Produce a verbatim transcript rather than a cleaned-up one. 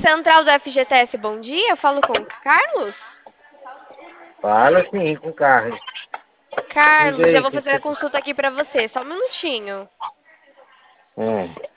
Central do F G T S, bom dia. Eu falo com o Carlos. Fala sim com o Carlos. Diga Carlos, eu aí, o vou que fazer a que você... consulta aqui pra você. Só um minutinho. Hum.